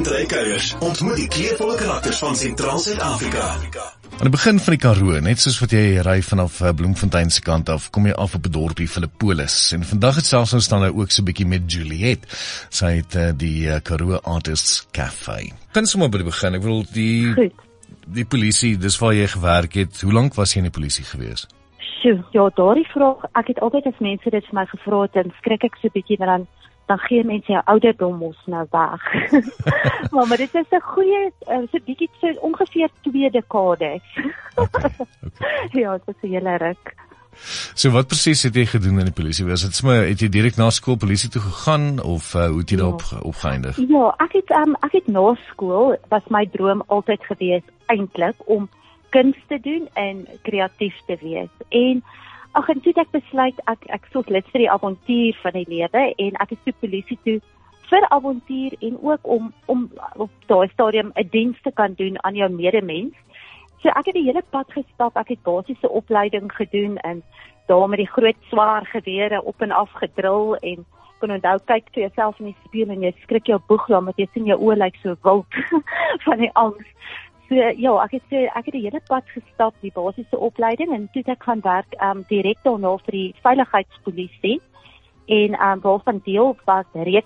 Partykuiers ontmoet die kleurvolle karakters van Sentraal Suid-Afrika. Aan die begin van die Karoo, net soos wat jy ry vanaf Bloemfontein se kant af, kom jy af op 'n dorpie Philippolis. En vandag het selfs ons staan ook so 'n bietjie met Juliet. Sy het die Karoo Artists Cafe. Kan sommer by die begin, ek bedoel die polisie, dis waar jy gewerk het. Hoe lank was jy in die polisie gewees? Ja, daardie vraag, ek het altyd as mense dit vir my gevra het, dan skrik ek so 'n bietjie, maar dan gee mense jou ouderdom mos nou weg. maar dit is 'n goeie, so 'n bietjie so ongeveer 2 dekades. Okay. Ja, dit is 'n hele ruk. So wat presies het jy gedoen in die polisie? Het jy direk na skool polisie toe gegaan of hoe het jy daarop opgeëindig? Ja, ek het na skool, was my droom altyd gewees eintlik om kuns te doen en kreatief te wees. En toe ek besluit, ek soek lid vir die avontuur van die lewe en ek is toe polisie toe vir avontuur en ook om op daai stadium 'n diens te kan doen aan jou medemens. So ek het die hele pad gestap, ek het basiese opleiding gedoen en daar met die groot swaar gewere op en af gedril en kon onthou kyk vir jouself in die spieël en jy skrik jou boeglam want jy sien jou oë lyk so wild van die angs. So ja, ek het die hele pad gestap, die basiese opleiding en toe ek gaan werk direk daarna vir die veiligheidspolisie en waarvan deel was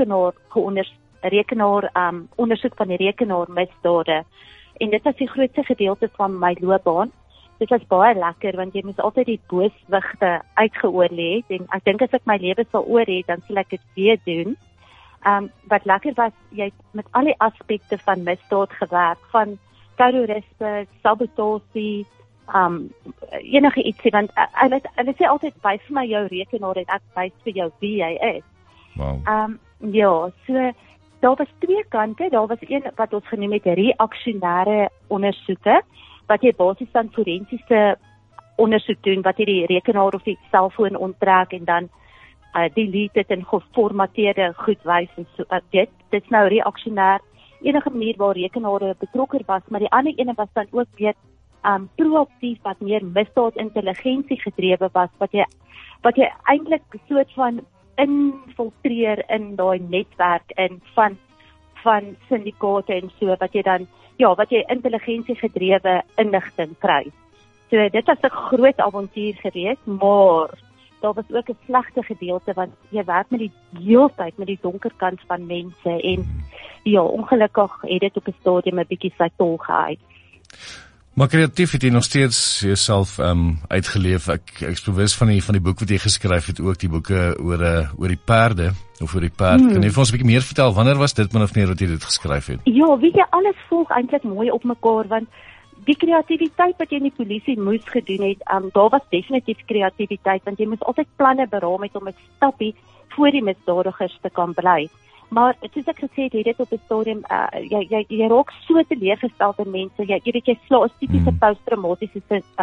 ondersoek van die rekenaarmisdade. En dit was die grootste gedeelte van my loopbaan. Dit was baie lekker want jy moes altyd die booswigte uitgeoorlê het en ek dink as ek my lewe sal oor hê, dan sal ek dit weer doen. Wat lekker was, jy het met al die aspekte van misdaad gewerk, van terrorisme, sabotasie, enige ietsie, want hulle sê altyd, wys vir my jou rekenaar en ek wys vir jou wie jy is. Wow. Ja, so daar was 2 kante, daar was een wat ons genoem het reaksionêre ondersoeke, wat jy basies dan forensiese ondersoek doen, wat jy die rekenaar of die selfoon onttrek en dan delete dit en geformateerde goed wys en so, dit is nou reaksionêr, enige manier waar rekenare betrokke was, maar die ander ene was dan ook weer proaktief, wat meer misdaadintelligensie gedrewe was, wat jy eintlik soort van infiltreer in daai netwerk in van syndikaate en so, wat jy intelligensie gedrewe inligting kry. So dit was 'n groot avontuur geweest, maar daar was ook 'n slegte gedeelte, want jy werk met die heeltyd met die donker kant van mense en ja, ongelukkig het dit op 'n stadium 'n bietjie sy tol gehad. Maar kreatief het jy nog steeds jouself uitgeleef. Ek is bewus van die boek wat jy geskryf het, ook die boeke oor die perde, of oor die perd. Kan jy vir ons 'n bietjie meer vertel, wanneer was dit min of meer wat jy dit geskryf het? Ja, weet jy, alles volg eintlik mooi op mekaar, want die kreatiwiteit wat jy in die polisie moes gedoen het, daar was definitief kreatiwiteit, want jy moes altyd planne beraam het om 'n stappie voor die misdadigers te kan bly. Maar soos ek gesê het, dit op 'n stadium, jy raak so teleurgestel in mense, jy weet jy sla 'n tipiese posttraumatiese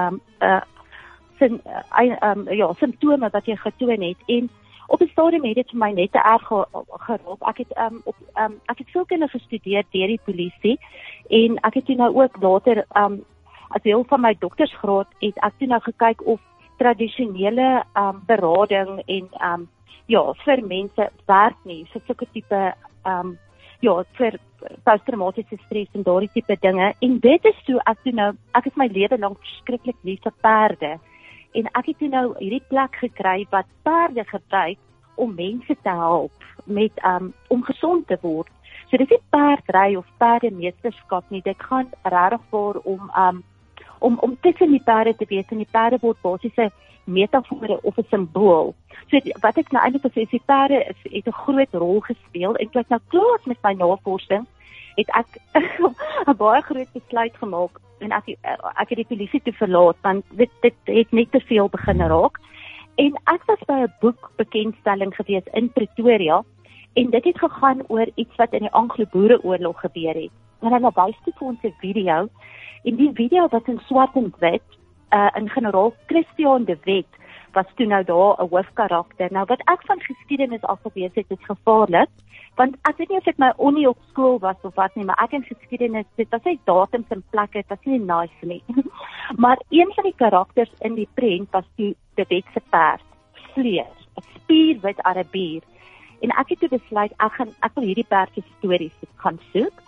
simptome wat jy getoon het, en op 'n stadium het dit vir my net te erg geraak. Ek het sielkunde gestudeer deur die polisie, en ek het toe nou ook later, as deel van my doktersgraad, het ek toe nou gekyk of tradisionele berading en vir mense werk nie, vir sulke tipe, vir posttraumatiese stres en daardie tipe dinge, en dit is toe, ek is my lewe lang verskriklik lief vir perde, en ek het toe nou hierdie plek gekry wat perde gebruik om mense te help met, om gesond te word. So dit is nie perdry of perdemeesterskap nie, dit gaan regtig voor om tussen die perde te wees, en die perde word basiese metafore of 'n simbool. So wat ek nou eintlik wil sê, die perde het 'n groot rol gespeel, en toe ek nou klaar met my navorsing, het ek 'n baie groot besluit gemaak, en ek het die polisie toe verlaat, want dit het net te veel begin raak. En ek was by 'n boekbekendstelling gewees in Pretoria, en dit het gegaan oor iets wat in die Anglo-Boereoorlog gebeur het. En hulle wys toe vir ons 'n video, en die video was in swart en wit, in generaal Christian de Wet was toe nou daar 'n hoofkarakter. Nou wat ek van geskiedenis af geweet het, is gevaarlik, want ek weet nie of dit my onie op skool was of wat nie, maar ek in geskiedenis, dit was nie datums en plekke, dit was nie nice nie. Maar een van die karakters in die prent was toe de Wet se perd, Vleer, 'n spierwit Arabier. En ek het toe besluit, ek wil hierdie perd se stories gaan soek,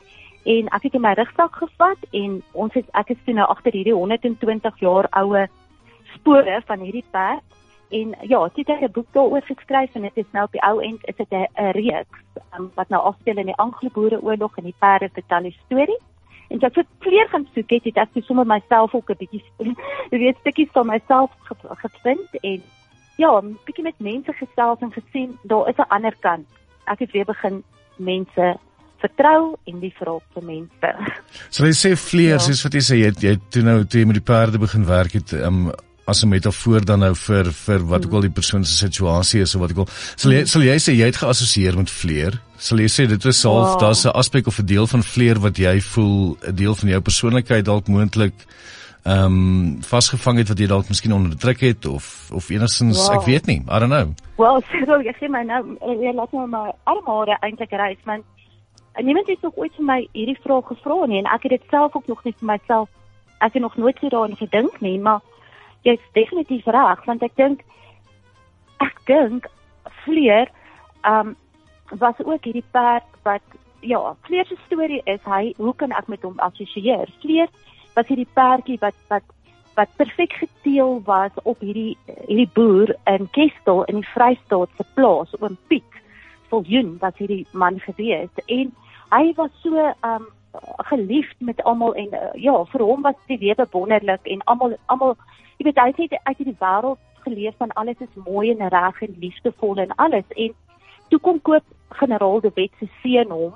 En ek het in my rugsak gevat en ek is toe nou agter hierdie 120 jaar oue spore van hierdie perd. En ja, toe het ek 'n boek daaroor geskryf en dit is nou op die ou end is dit 'n reeks wat nou afspeel in die Anglo-Boereoorlog en die perde vertel die storie. En toe ek vir vleer gaan soek het ek toe sommer myself ook 'n bietjie stukkies van myself gevind en ja, 'n bietjie met mense gesels en gesien daar is 'n ander kant. Ek het weer begin mense vertrou en lief raak vir mense. So jy sê vleer, soos wat jy sê, jy het toe jy met die perde begin werk het, as 'n metafoor dan nou vir wat ook al die persoon se situasie is of wat ook al. Sal jy sê jy het geassosieer met vleer? Sal jy sê dit is half daar's 'n aspek of 'n deel van vleer wat jy voel 'n deel van jou persoonlikheid dalk moontlik vasgevang het wat jy dalk miskien onderdruk het of enigstens ek weet nie, I don't know. Wel, jy sê my nou jy laat my armhare eintlik reis man. Niemand het nog ooit vir my hierdie vraag gevra nie en ek het dit self ook nog nie vir myself ek het nog nooit so daaraan gedink nie, maar jy is definitief reg, want ek dink vleer was ook hierdie perd wat, ja, vleer se storie is, hoe kan ek met hom assosieer? Vleer was hierdie perdjie wat perfek geteel was op hierdie boer in Kestel in die Vrystaat se plaas, op 'n Piet, Viljoen was hierdie man gewees, en hy was so geliefd met almal en ja, vir hom was die lewe wonderlik en almal jy weet, hy het uit die wêreld geleef van alles is mooi en reg en liefdevol en alles. En toe kom koop generaal de Wet se seun hom.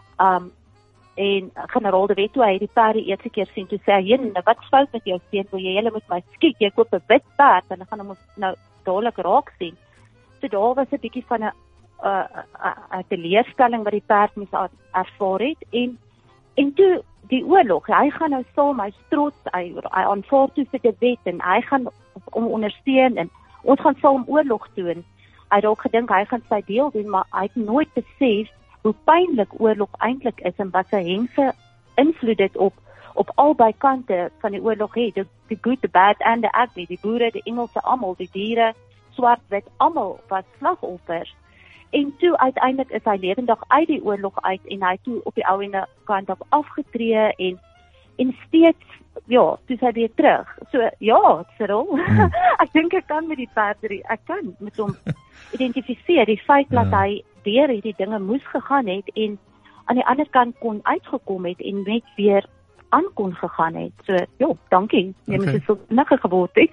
En generaal de Wet toe hy die perde eerste keer sien, toe sê hy, wat fout met jou seun, wil jy hele met my skiet? Jy koop 'n wit perd en dan gaan hom nou dadelik raak sien. So daar was 'n bietjie van 'n teleurstelling wat die perd moes ervaar het. En toe die oorlog, hy gaan nou saam, hy's trots, hy aanvaar toe vir die wet en hy gaan om ondersteun en ons gaan saam oorlog doen. Hy het ook gedink hy gaan sy deel doen, maar hy het nooit besef hoe pynlik oorlog eintlik is en wat sy hengse invloed dit op albei kante van die oorlog het. The good, the bad and the ugly, die boere, die Engelse almal, die diere, swart, wit, almal was slagoffers. En toe uiteindelik is hy lewendig uit die oorlog uit en hy toe op die ou ende kant op afgetree en steeds, ja, toe hy weer terug. So, ja, Cyril, ek dink ek kan met die perdrie, ek kan met hom identifiseer, die feit dat hy deur hierdie dinge moes gegaan het en aan die ander kant kon uitgekom het en net weer aan kon gegaan het. So, ja, dankie. Jy moet so nikker geword het.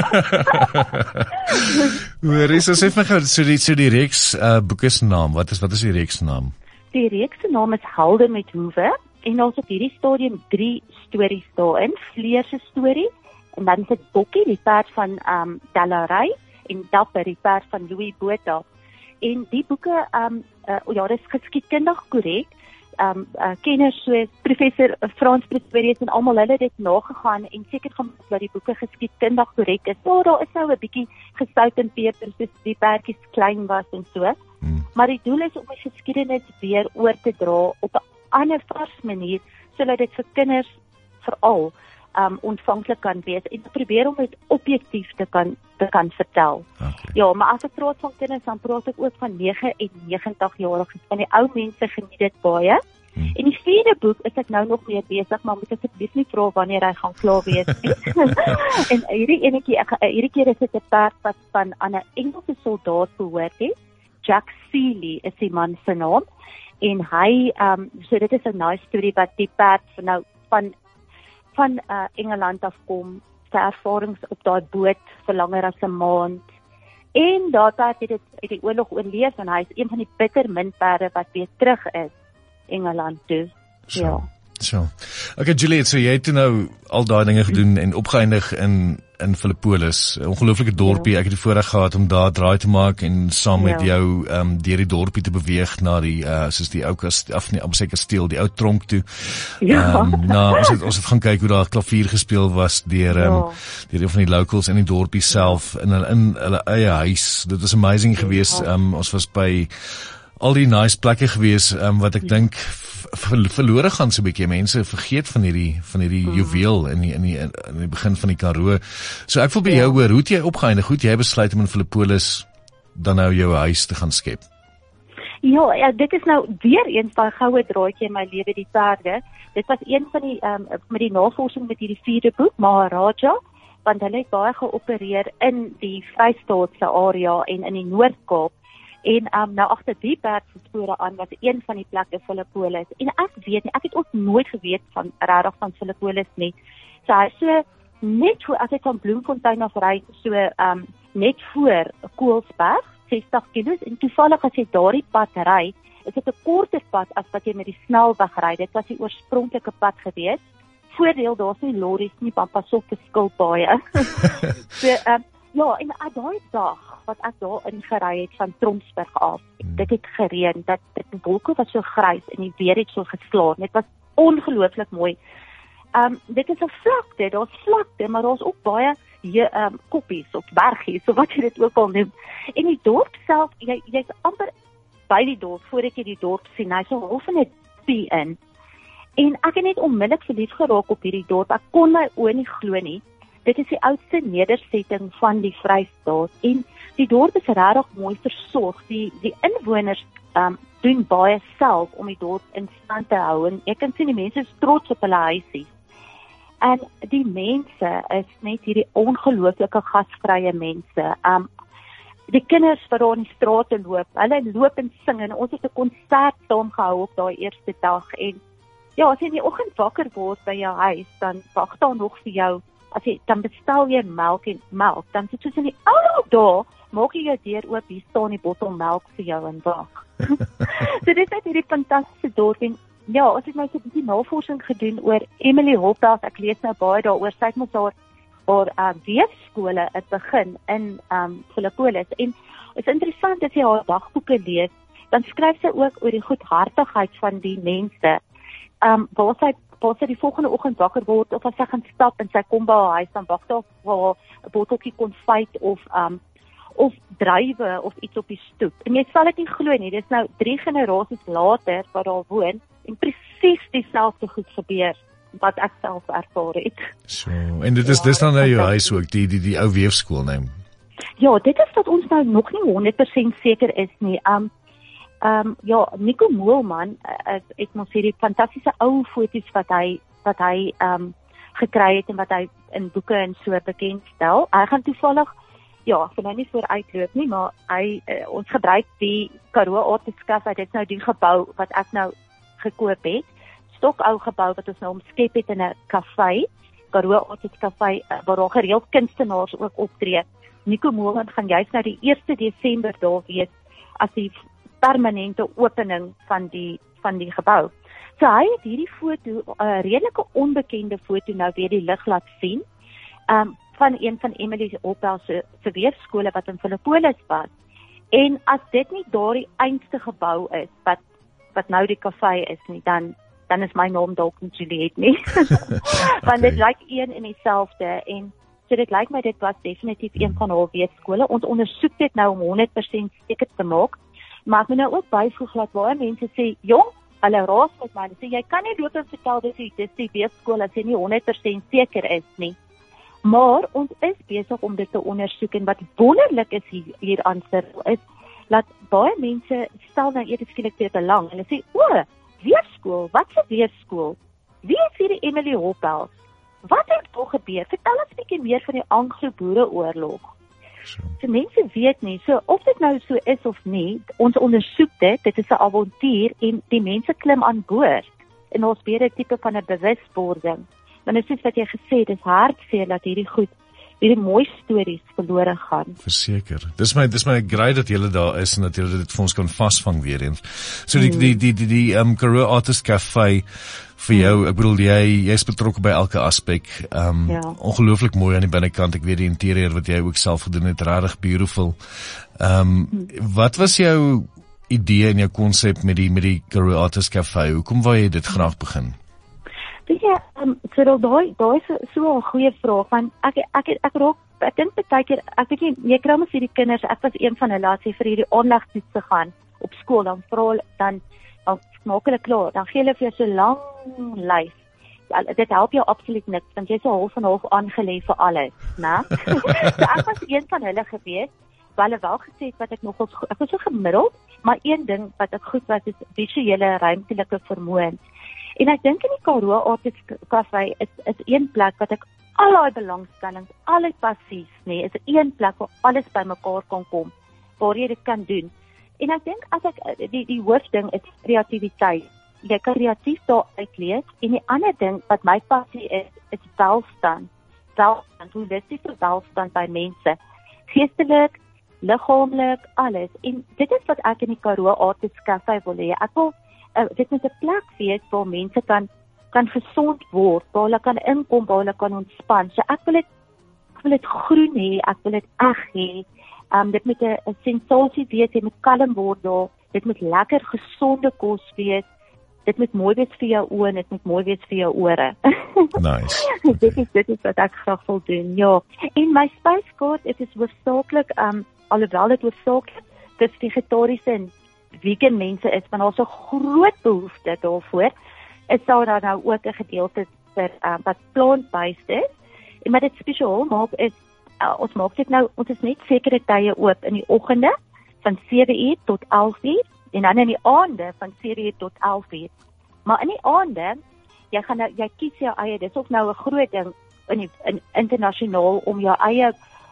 Marisa, sê vir my gou, so die reeks boeke se naam, wat is die reeks se naam? Die reeks se naam is Helden met Hoewe en ons op hierdie stadium 3 stories daarin, Vleer se storie en dan sit Bokkie, die perd van Delary en Dapper, die perd van Louis Botha. En die boeke, ja, dit is geskiedkundig korrek. Kenners soos professor Frans Pretorius en almal hulle dit nagegaan en seker gemaak dat die boeke geskiedkundig korrek is. Daar is nou 'n bietjie gesout en peper soos die perdjies klein was en so. Maar die doel is om die geskiedenis weer oor te dra op 'n ander vars manier sodat dit vir kinders veral ontvanklik kan wees en probeer om dit objektief te kan vertel. Okay. Ja, maar as ek praat van kinders, dan praat ek ook van 99-jariges. Van die ou mense geniet dit baie. En die 4de boek is ek nou nog mee besig, maar moet asseblief nie vra wanneer hy gaan klaar wees nie. En hierdie keer is dit 'n perd wat aan 'n Engelse soldaat behoort het. Jack Seeley is die man se naam. En hy, so dit is 'n nice storie wat die perd van Engeland afkom, sy ervarings op daai boot vir langer as 'n maand. En daarna het hy die oorlog oorleef en hy is een van die bitter min perde wat weer terug is Engeland toe. Ja. So. Okay, Juliet, so jy het nou al daai dinge gedoen en opgeëindig in Philippolis, 'n ongelooflike dorpie. Ja. Ek het die voorreg gehad om daar draai te maak en saam met jou deur die dorpie te beweeg na die soos die ou kasteel, die ou tronk toe. Ja. Ons het gaan kyk hoe daar klavier gespeel was deur een van die locals in die dorpie self in hulle eie huis. Dit was amazing geweest. Ons was by al die nice plekke gewees wat ek dink verlore gaan so 'n bietjie. Mense vergeet van hierdie juweel in die begin van die Karoo. So ek wil by jou hoor, hoe het jy opgeëindig? Hoe het jy besluit om in Philippolis dan nou jou huis te gaan skep? Ja, dit is nou weer eens van goue draadjie in my lewe, die perde. Dit was een van die met die navorsing met hierdie 4de boek, Maharaja, want hulle het baie geopereer in die Vrystaatse area en in die Noord-Kaap. En nou agter die perd se spore aan was een van die plekke Philippolis. En ek weet nie, ek het ook nooit geweet van regtig van Philippolis nie. So hy so net voor as ek van Bloemfontein af ry, so net voor Koelsberg, 60 kilos, en toevallig as jy daardie pad ry, is dit 'n korter pad as wat jy met die snelweg ry. Dit was die oorspronklike pad gewees. Voordeel, daar's nie lorries nie, want pas op vir skilpaaie. So ja, en daai dag wat ek daar ingery het van Tromsburg af, dit het gereën, dat die wolke was so grys en die weer het so geslaan. Dit was ongelooflik mooi. Dit is 'n vlakte, daar's vlakte, maar daar's ook baie koppies of bergies, so wat jy dit ook al noem. En die dorp self, jy's amper by die dorp, voordat jy die dorp sien, hy's so half in 'n pie in. En ek het net onmiddellik verlief geraak op hierdie dorp, ek kon my oë nie glo nie. Dit is die oudste nedersetting van die Vrystaat, en die dorp is regtig mooi versorg. Die inwoners doen baie self om die dorp in stand te hou, en ek kan sien die mense is trots op hulle huisies. En die mense is net hierdie ongelooflike gasvrye mense. Die kinders wat daar in die strate loop, hulle loop en sing, en ons het 'n konsert saam gehou op daai eerste dag. En ja, as jy in die oggend wakker word by jou huis, dan wag daar nog vir jou. Dan bestel jy melk, dan sit soos in die ou dae, maak jy jou deur oop, hier staan die bottel melk vir jou en wag. So dit is net hierdie fantastiese dorp. En ja, as ek nou so 'n bietjie navorsing gedoen oor Emily Hopels, ek lees nou baie daaroor, sy het mos haar weefskole het begin in Philippolis. En is interessant as jy haar dagboeke lees, dan skryf sy ook oor die goedhartigheid van die mense. Waar sy die volgende oggend wakker word, of as sy gaan stap en sy kom by haar huis, dan wag daar vir haar 'n botteltjie konfyt of druiwe of iets op die stoep. En jy sal dit nie glo nie, dis nou 3 generasies later wat daar woon, en presies dieselfde goed gebeur wat ek self ervaar het. So, en dit is dis dan nou jou huis ook, die ou weefskool neem. Ja, dit is wat ons nou nog nie 100% seker is nie. Ja, Nico Moelman, ek moet sê die fantastiese ou foto's wat hy gekry het en wat hy in boeke en so bekendstel. Hy gaan toevallig, ja, ek wil nou nie vooruitloop nie, maar ons gebruik die Karoo Artists Cafe, dit is nou die gebou wat ek nou gekoop het. Stokou gebou wat ons nou omskep het in 'n kafee, Karoo Artists Cafe, waar daar gereeld kunstenaars ook optree. Nico Moelman gaan juist nou die 1 Desember daar wees as die permanente opening van die gebou. So hy het hierdie foto, 'n redelike onbekende foto nou weer die lig laat sien, van een van Emily Hopels se weefskole wat in Philippolis was. En as dit nie daardie einste gebou is wat nou die kafee is nie, dan is my naam dalk nie Juliet nie. Want dit lyk een en dieselfde, en so dit lyk my dit was definitief een van haar weefskole. Ons ondersoek dit nou om 100% seker te maak. Maar ek moet nou ook byvoeg dat baie mense sê, jong, hulle raas met my, sê jy kan nie loop en vertel dis die weefskool as jy nie 100% seker is nie. Maar ons is besig om dit te ondersoek, en wat wonderlik is hier aan Cyril is dat baie mense stel nou eers skielik belang. Hulle sê, o, weefskool, wat 'n weefskool? Wie is hierdie Emily Hopels? Wat het daar gebeur? Vertel ons 'n bietjie meer van die Anglo-Boereoorlog. So mense weet nie, so of dit nou so is of nie, ons ondersoek dit is 'n avontuur, en die mense klim aan boord, en ons weer 'n tipe van 'n bewustwording. Want dit is wat jy gesê het, dis hartseer dat hierdie mooi stories verlore gaan. Verseker. Dis my great dat julle daar is en dat julle dit vir ons kan vasvang weer eens. So die Karoo Artists Cafe vir jou, ek bedoel jy's betrokke by elke aspek. Ongelooflik mooi aan die binnekant. Ek weet die interieur wat jy ook self gedoen het, regtig beautiful. Wat was jou idee en jou konsep met die Karoo Artists Cafe? Hoekom wou jy dit graag begin? Weet jy, Cyril, daai is so 'n goeie vraag, want ek dink baie keer, ek weet nie, jy kry mos hierdie kinders, ek was een van hulle, as jy vir hierdie aanlegtoets te gaan op skool, dan maak hulle klaar, dan gee hulle vir jou so lang lys. Dit help jou absoluut niks, want jy is so half en half aangelê vir alles, né? So ek was een van hulle gewees, hulle wel gesê wat ek nogals, ek was so gemiddeld, maar een ding wat ek goed was, is visuele ruimtelike vermoëns. En ek dink in die Karoo Artists Cafe is een plek wat ek al daai belangstellings, al die passies, is een plek waar alles bymekaar kan kom, waar jy dit kan doen. En ek dink as ek die hoofding is kreatiwiteit. Jy kan kreatief daar uitlees en die ander ding wat my passie is welstand. Holistiese welstand by mense. Geestelik, liggaamlik, alles. En dit is wat ek in die Karoo Artists Cafe wil hê. Ek wil dit moet 'n plek wees waar mense kan gesond word, waar hulle kan inkom, waar hulle kan ontspan. So ek wil dit groen hê, ek wil dit eg hê. Dit moet 'n sensasie wees, dit moet kalm word daar, dit moet lekker gesonde kos wees, dit moet mooi wees vir jou oë en dit moet mooi wees vir jou ore. Nice. Dit is wat ek graag wil doen, ja. En my spyskaart, dit is hoofsaaklik, alhoewel dit hoofsaaklik dis vegetariese en vegan mense is, want daar's 'n groot behoefte daarvoor, is daar dan nou ook 'n gedeelte vir wat plant-based is. En wat dit spesiaal maak is, ons maak dit nou, ons is net sekere tye oop in die oggende van 7:00 tot 11:00 en dan in die aande van 7:00 tot 11:00. Maar in die aande, jy kies jou eie, dis of nou 'n groot ding in internasionaal om jou eie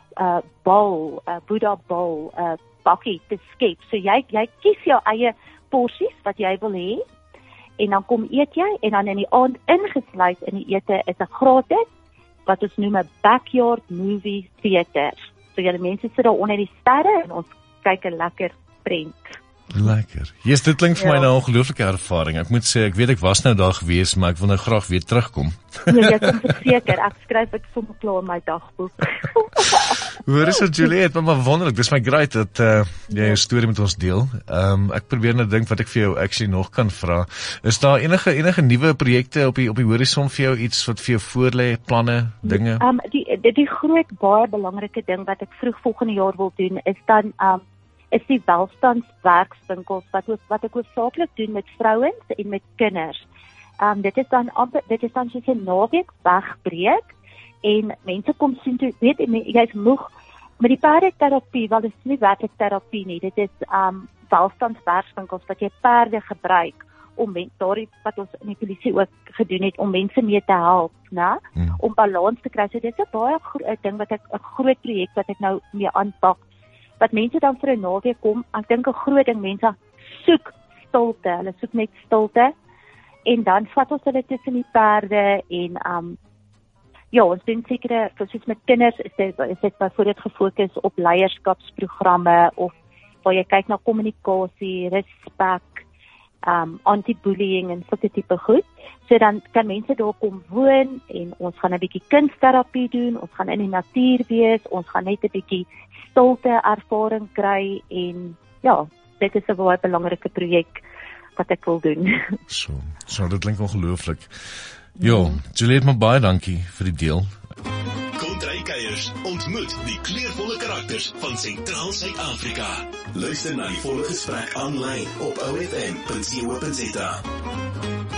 Buddha bal, bakkie te skep. So jy kies jou eie porsies wat jy wil hê en dan kom eet jy en dan in die aand ingesluit in die ete is 'n gratis wat ons noem 'n backyard movie theater. So julle mense sit daar onder die sterre en ons kyk 'n lekker prent. Lekker. Yes, dit klink vir my nou 'n ongelooflike ervaring. Ek moet sê, ek weet ek was nou daar gewees, maar ek wil nou graag weer terugkom. Nee, jy kan verseker, ek skryf dit sommer klaar in my dagboek. Hoor is dit, Juliet, maar wonderlik, dis my great dat jy jou storie met ons deel. Ek probeer nou dink wat ek vir jou actually nog kan vra. Is daar enige nuwe projekte op die horison vir jou, iets wat vir jou voorlê, planne, dinge? Die groot, baie belangrike ding wat ek vroeg volgende jaar wil doen, is dan is die welstandswerkswinkels wat ek hoofsaaklik doen met vrouens en met kinders. Dit is dan soos 'n naweek wegbreek en mense kom sien toe, weet jy's moeg met die perdeterapie, wel dit is nie werklik terapie nie, dit is welstandswerkswinkels wat jy perde gebruik om daardie wat ons in die polisie ook gedoen het om mense mee te help, om balans te kry. So dit is 'n baie ding wat 'n groot projek wat ek nou mee aanpak. Wat mense dan vir 'n naweek kom, ek dink 'n groot ding, mense soek stilte, hulle soek net stilte, en dan vat ons hulle tussen die perde, en ons doen sekere, soos met kinders, is dit byvoorbeeld gefokus op leierskapsprogramme, of waar jy kyk na kommunikasie, respek, anti-bullying en sulke tipe goed. So dan kan mense daar kom woon, en ons gaan 'n bietjie kunstterapie doen, ons gaan in die natuur wees, ons gaan net 'n bietjie stilte ervaring kry, en dit is 'n baie belangrike projek wat ek wil doen. So dit klink ongelooflik. Juliet, maar baie dankie vir die deel. Kontrykeiers ontmoet die kleurvolle karakters van Sentraal Suid-Afrika. Luister na die volle gesprek aanlyn op OFM.co.za.